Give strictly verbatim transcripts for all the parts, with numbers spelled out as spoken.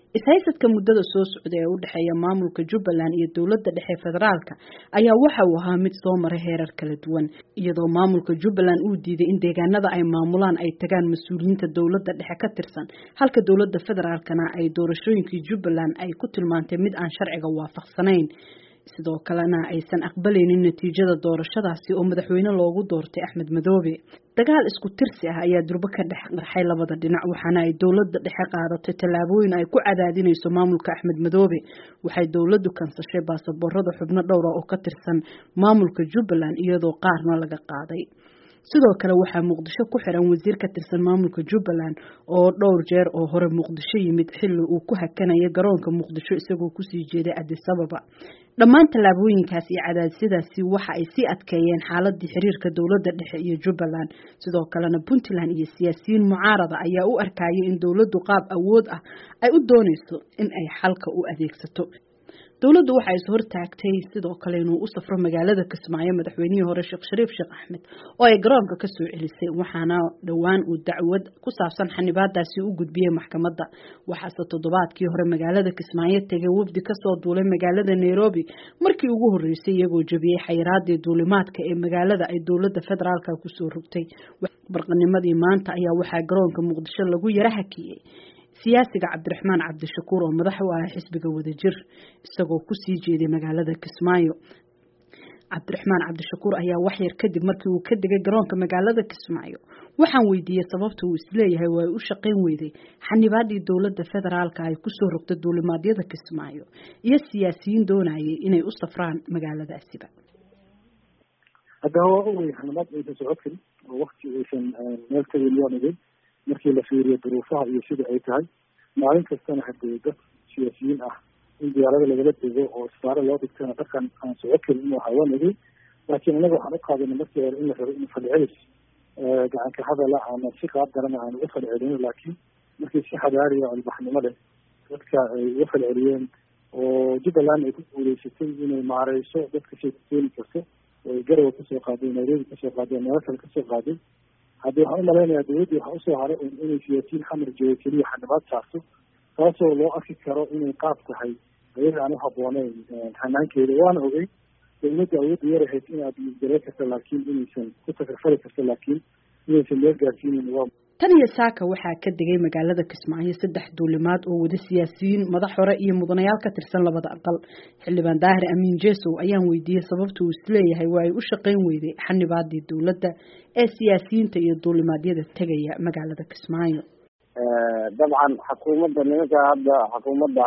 ishaysadka muddada soo socday ee u dhaxeeya maamulka Jubbaland iyo dawladda dhexe federaalka ayaa waxa uu ahaa mid soo maray heerar kala duwan iyadoo maamulka Jubbaland uu diiday in deegaanada ay maamulaan ay tagaan mas'uuliyiinta dawladda dhexe ka tirsan halka dawladda federaalkana ay doorashooyinkii Jubbaland ay ku tilmaantay mid aan sharciga waafaqsanayn sidoo kalena aysan aqbalaynin natiijada doorashadaasi oo madaxweyne loogu doortay Axmed Madoobe dagaal isku tirsi ah ayaa durba ka dhex qarxay labada dhinac waxaana ay dawladda dhexe qaadatay tallaabooyin ay ku cadaadinayso maamulka Axmed Madoobe waxay dawladdu kansashay baasaboorada xubno dhowr ah oo ka tirsan maamulka Jubbaland iyadoo qaarna laga qaaday sidoo kale waxaa Muqdisho ku xiran wasiir ka tirsan maamulka Jubbaland oo dhowr jeer oo hore Muqdisho yimid xilli uu ku hakanaya garoonka Muqdisho isagoo ku sii jeeday Addis Ababa dhammaan tallaabooyinkaas iyo cadaadisyadaasi waxa ay sii adkeeyeen xaaladii xiriirka dawladda dhexe iyo Jubbaland sidoo kalena Puntland iyo siyaasiyiin mucaarada ayaa u arkayay in dawladdu qaab awood ah ay u doonayso in ay xalka u adeegsato dawladdu waxa ay soo hortaagtay sidoo kale inuu u safro magaalada Kismaayo madaxweynihii hore Sheekh Shariif Sheekh Axmed oo ay garoonka ka soo celisay waxaana dhawaan uu dacwad ku saabsan xanibaadaasi u gudbiyay maxkamadda waxaase toddobaadkii hore magaalada Kismaayo tagay wafdi ka soo duulay magaalada Nairobi markii ugu horeysay iyagoo jabiyay xayiraadii duulimaadka ee magaalada ay dawladda federaalka ku soo rogtay barqanimadii maanta ayaa waxa garoonka Muqdisho lagu yara hakiyay siyaasiga Cabdiraxmaan Cabdishakuur oo madax u ah xisbiga wadajir isagoo ku sii jeeday magaalada Kismaayo Cabdiraxmaan Cabdishakuur ayaa wax yar kadib markii uu ka degay garoonka magaalada Kismaayo waxaan weydiiyay sababta uu isleeyahay way u shaqeyn weyday xanibaadii dawladda federaalka ay ku soo rogtay duulimaadyada Kismaayo iyo siyaasiyiin doonayay inay u safraan magaaladaasiba hadda waa uu xanibaad ay soo socotay waqti aysan meel ka weeliyaan markii la fiiriyo duruufaha iyo sida ay tahay maalin kastana haddii dad siyaasiyiin ah in diyaarada lagala dego oo saare loo dhigtana dhaqan aan socod karin inuu hawanagay laakiin anaga waxaan u qaadanay markii hore in la rabo in falcelis gacanka hadala ama si qaab darana aan uga falcelino laakiin markii si xadaariya albaxnimo leh dadka ay uga falceliyeen oo Jubbaland ay ku guuleysatay inay maareyso dadka sheekeeni karto oo garow kasoo qaaday Nairobi kasoo qaaday meel kale kasoo qaaday haddii waxaan u malaynayaa dawladdu waxaa usoo haray inay siyaasiyiin xamar jooga keliya xanibaad saarto taasoo loo arki karo inay qaab tahay ayaga aan u habbooneyn hanaankeeda waana ogey dawladda awoodda yar ahayd in aad garan karto laakiin inaysan ku takarfali karto laakiin inaysan meel gaarsiinin waa tan iyo saaka waxaa ka degay magaalada Kismaayo saddex duulimaad oo wada siyaasiyiin madax hore iyo mudanayaal ka tirsan labada aqal xildhibaan Daahir Amiin Jeesow ayaan weydiiyay sababta uu isleeyahay waa ay u shaqeyn weyday xanibaadii dawladda ee siyaasiyiinta iyo duulimaadyada tagaya magaalada Kismaayo dabcan xukuumadda nimanka hadda xukuumadda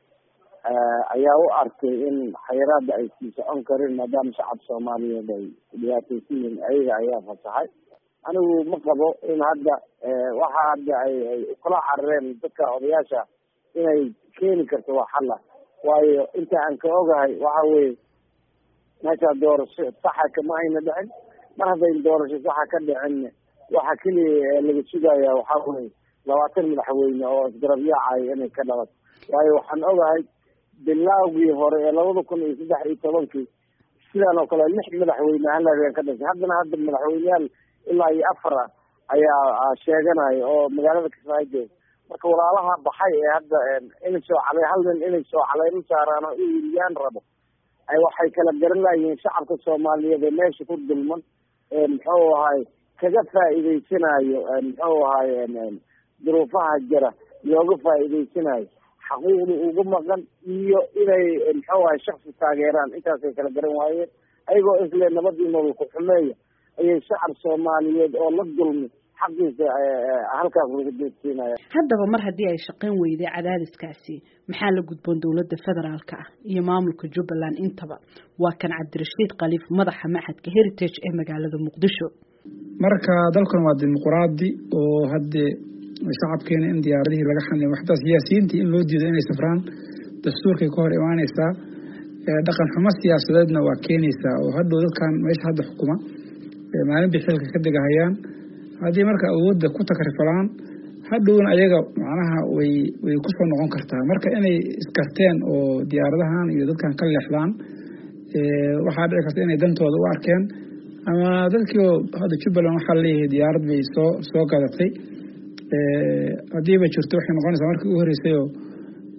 ayaa u arkay in xayiraada ay sii socon karin maadaama shacab Soomaaliyeed ay dhibaataysiin ayaga ayaa fasaxay anigu ma qabo in hadda waxa hadda ay kula carareen dadka odayaasha inay keeni karto wax xal ah waayo inta aan ka ogahay waxa weeye meesha doorasho saxa kama ayna dhicin mar hadday doorasho saxa ka dhicin waxa kaliya laga sugayaa waxa weeye labaatan madaxweyne oo isgarabyaacay inay ka dhalato waayo waxaan ogahay bilowgii hore ee labada kun iyo saddex iyo tobankii sidaan oo kale lix madaxweyne hal habeen ka dhashay haddana hadda madaxweyneyaal ilaa iyo afar ah ayaa sheeganaya oo magaalada Kismaayo jooga marka walaalaha baxay ee hadda inay soo calay hal nin inay soo calayn saaraan oo iiliyaan rabo ay waxay kala garan laayeen shacabka Soomaaliyeed ee meesha ku dulman ee muxuu ahay kaga faa'iideysanayo muxuu ahay duruufaha jira looga faa'iideysanayo xaquuqda ugu maqan iyo inay muxuu ahay shakhsi taageeraan intaas ay kala garan waayeen ayagoo isla nabadii nolol ku xumeeya ayay shacab Soomaaliyeed oo la dulmi xaqiisa halkaas lagu deeqsinaya haddaba mar haddii ay shaqeyn weyday cadaadiskaasi maxaa la gudboon dawladda federaalka ah iyo maamulka Jubbaland intaba waa kan Cabdirashiid Khaliif madaxa Maxadka Heritage ee magaalada Muqdisho marka dalkan waa dimuqraadi oo hadde shacabkeena in diyaaradihii laga xanay waxta siyaasiyiinta in loo diido inay safraan dastuurkay ka hor imaanaysaa dhaqan xumo siyaasadeedna waa keenaysaa oo hadhow dadkan meesha hadda xukuma maalin bixilka ka degahayaan haddii marka awoodda ku takarfalaan hadhowna ayaga macnaha way way ku soo noqon kartaa marka inay iskarteen oo diyaaradahan iyo dadkan ka leexdaan waxaa dhici karta inay dantooda u arkeen ama dadkii hadda Jubbaland waxaa leeyahay diyaarad bay soo soo gadatay haddii ba jirto waxay noqonaysaa markii ugu horeysay oo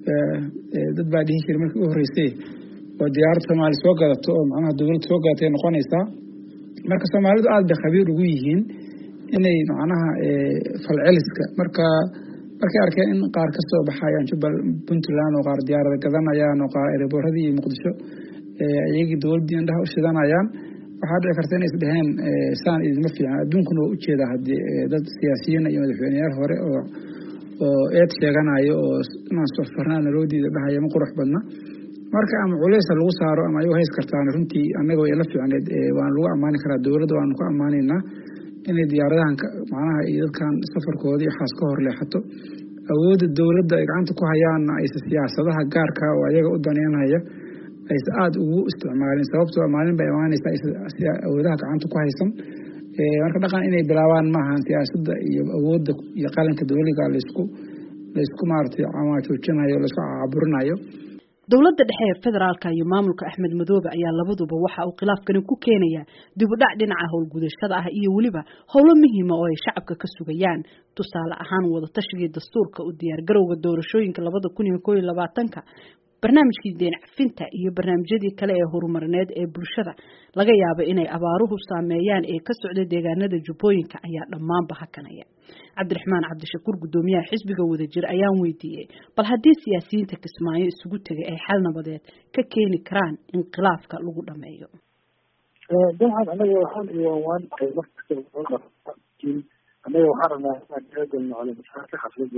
dad baa dhihi jiray markii u horeysay oo diyaarad Soomaali soo gadato oo macnaha dawladda soo gadatay noqonaysaa marka Soomaalidu aad bay khabiir ugu yihiin inay macnaha falceliska marka markay arkeen in qaar ka soo baxayaan Puntland oo qaar diyaarada gadanayaan oo qaar airportadii Muqdisho ayagii dawladda indhaha u shidanayaan waxaa dhici karta inay isdhaheen saan idinma fiican adduunkuna waa u jeedaa haddii dad siyaasiyiin iyo madaxweyneyaal hore oo oo eed sheeganayo oo inaan soo farnaan loo diido dhahaya ma qurux badna marka ama culays lagu saaro ama ay hays kartaan runtii anaga way la fiicneed waan lagu amaani karaa dawladda waan ku amaanaynaa inay diyaaradahan macnaha iyo dadkan safarkoodii xaas ka hor leexato awoodda dawladda ay gacanta ku hayaan ay siyaasadaha gaarka oo ayaga u daneynaya ay aad ugu isticmaaleen sababtoo maalin bay amaanaysaa awoodaha gacanta ku haysan marka dhaqan inay bilaabaan maahan siyaasadda iyo awoodda iyo qaranka dawliga la isku la isku maartay ama joojinayo la isku caburinayo dawladda dhexe ee federaalka iyo maamulka Axmed Madoobe ayaa labaduba waxa uu khilaafkan ku keenaya dib u dhac dhinaca howlgudashada ah iyo waliba howlo muhiim ah oo ay shacabka ka sugayaan tusaale ahaan wada tashiga dastuurka u diyaar garowga doorashooyinka laba kun iyo koob iyo labaatan barnaamijkii deen cafinta iyo barnaamijyadii kale ee horumarineed ee bulshada laga yaabo inay abaaruhu saameeyaan ee ka socda deegaanada Jubbooyinka ayaa dhammaanba hakanaya Cabdiraxmaan Cabdishakuur gudoomiyaha xisbiga Wadajir ayaan weydiiyay bal haddii siyaasiyiinta Kismaayo isugu tagay ay xal nabadeed ka keeni karaan inqilaafka lagu dhameeyo dabcan anaga waxaan iyo waan qaybta anaga waxaan rabnaa inaan gaadalno cala masaaka xafladda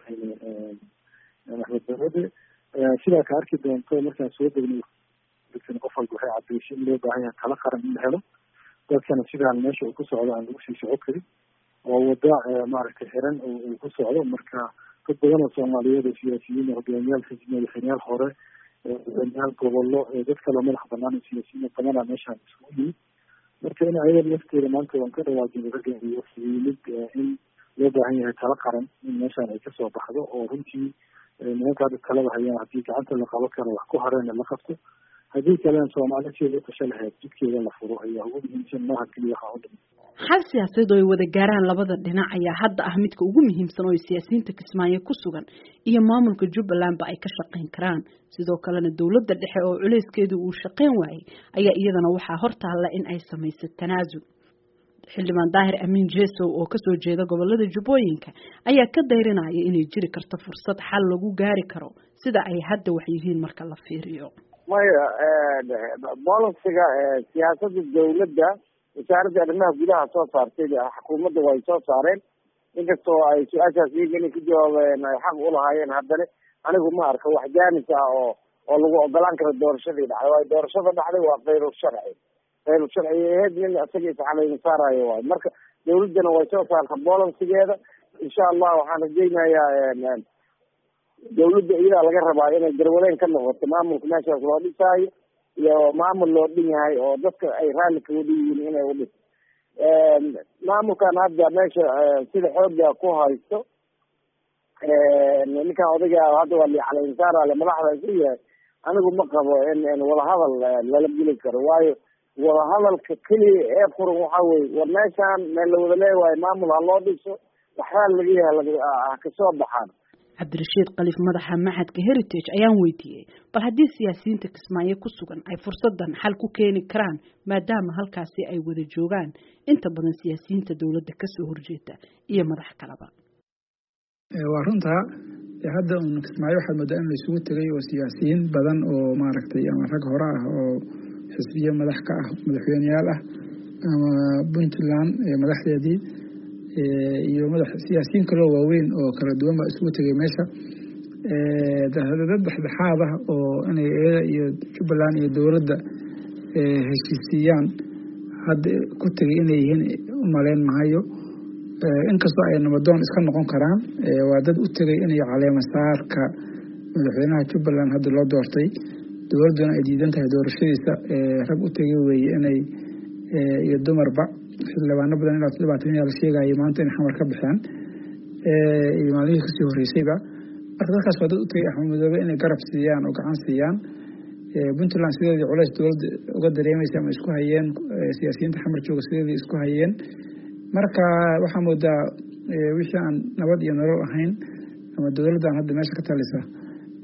Axmed Madoobe sidaa ka arki doonto markaan soo degno qof walba waxay cadeysay in loo baahan yahay talo qaran in la helo dadkana sidaan meesha uu ku socdo aan lagu sii socon karin oo wada maaragtay xiran uu ku socdo marka dad badan oo Soomaaliyeed oo siyaasiyiin oo hogaamiyaal xisbi madaxweynayaal hore hogaamiyaal gobollo dad kale oo madax banaan oo siyaasiyiin badan meeshaan isugu yimid marka in ayada lafteeda maanta waan ka dhawaajin ragga iyo yimid in loo baahan yahay talo qaran in meeshaan ay kasoo baxdo oo runtii nimanka hadda talada hayaan haddii gacanta la qabo karo wax ku hareena la qabto haddii kalena Soomaali sida tasha lahayd jidkeeda la furo ayaa ugu muhiimsan maaha kaliya waxa u dhiman hal siyaasad oo ay wada gaaraan labada dhinac ayaa hadda ah midka ugu muhiimsan oo siyaasiyiinta Kismaayo ku sugan iyo maamulka Jubbaland ba ay ka shaqeyn karaan sidoo kalena dawladda dhexe oo culeyskeedu uu shaqeyn waayay ayaa iyadana waxa hortaala in ay samayso tanaasul xildhibaan Daahir Amiin Jeesow oo ka soo jeeda gobolada Jubbooyinka ayaa ka dayrinaya inay jiri karto fursad xal lagu gaari karo sida ay hadda wax yihiin marka la fiiriyo maya bolisiga siyaasadda dawladda wasaaradda arrimaha gudaha soo saartay xukuumadda way soo saareen inkastoo ay su-aashaas iyaga inay ku jawaabeen ay xaq u lahaayeen haddana anigu ma arka wax jaanis ah oo oo lagu ogolaan karo doorashadii dhacday waayo doorashada dhacday waa khayru sharci khayru sharci ahayd nin isaga isxalayna saarayo waayo marka dawladdana way soo saarta bolisigeeda insha allah waxaan rajaynayaa dawladda iyadaa laga rabaa inay garwadeen ka noqoto maamulka meeshaas loo dhisaayo iyo maamul loo dhin yahay oo dadka ay raalli kaga dhiyihiin inay u dhiso maamulkan hadda meesha sida xooga ku haysto ninkan odayga hadda waa licalaysaarale madaxda isu yahay anigu ma qabo in wadahadal lala geli karo waayo wadahadalka keliya ee furan waxa weye war meeshaan meel la wada leewahay maamul ha loo dhiso waxraal laga yahay ha kasoo baxaan Cabdirashiid Qalif madaxa Maxadka Heritage ayaan weydiiyay bal haddii siyaasiyiinta Kismaayo ku sugan ay fursadan xal ku keeni karaan maadaama halkaasi ay wada joogaan inta badan siyaasiyiinta dawladda ka soo horjeeda iyo madax kaleba waa runta hadda un Kismaayo waxa moodaa in la isugu tagay oo siyaasiyiin badan oo maaragtay ama rag hore ah oo xisbiye madax ka ah madaxweynayaal ah ama Puntland madaxdeedii iyo madax siyaasiyiin kale oo waaweyn oo kala duwan ba isugu tagay meesha ee dad dhexdhexaad ah oo inay iyo Jubbaland iyo dawladda heshiisiyaan hadda ku tagay inay yihiin u maleyn maayo inkastoo ay nabadoon iska noqon karaan waa dad u tagay inay caleema saarka madaxweynaha Jubbaland hadda loo doortay dawladduna ay diidan tahay doorashadiisa rag u tagay weeye inay iyo dumarba xildhibaano badan ilaa labaatan la sheegayay maanta in xamar ka bixiyaan iyo maalmihii kasii horeysayba marka dadkaas waa dad u tagay Axmed Madoobe inay garab siiyaan oo gacan siiyaan Puntland sideedii culays dawladda uga dareemaysa ama isku hayeen siyaasiyiinta xamar jooga sideedii isku hayeen marka waxaa moodaa wixii aan nabad iyo nolol ahayn ama dawladdan hadda meesha ka talisa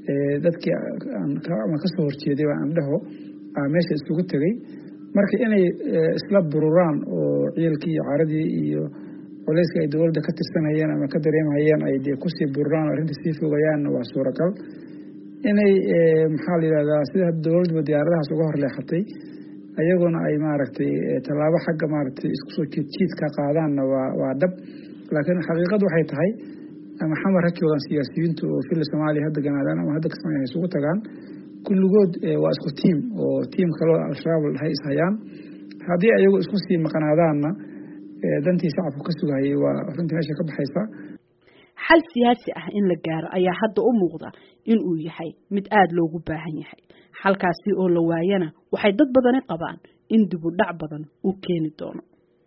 dadkii ama ka soo horjeeday aan dhaho meesha isugu tagay marka inay isla bururaan oo ciilkii iyo caradii iyo culayska ay dowladda ka tirsanayeen ama ka dareemayeen ay dee kusii bururaan oo arrinta sii fogayaanna waa suuragal inay maxaa la yidhahdaa sida dowladba diyaaradahaas uga horleexatay ayaguna ay maaragtay tallaabo xagga maaragtay isku soo jiidka qaadaanna waa waa dhab laakiin xaqiiqadu waxay tahay ama xamar ha joogaan siyaasiyiintu oo fila soomaaliya hadda ganaadaan ama hadda kasmaya isugu tagaan kulligood waa isku tiim oo tiim kaloo al-shabaab hay is hayaan haddii ayagu isku sii maqnaadaanna dantii shacabku ka sugayay waa runtii meesha ka baxaysa xal siyaasi ah in la gaaro ayaa hadda u muuqda in uu yahay mid aada loogu baahan yahay xalkaasi oo la waayana waxay dad badani qabaan in dib u dhac badan uu keeni doono